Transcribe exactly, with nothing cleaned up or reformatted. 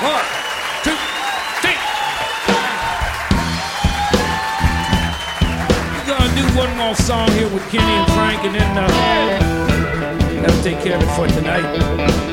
One, two, three. We're gonna do one more song here with Kenny and Frank, and then uh, that'll take care of it for tonight.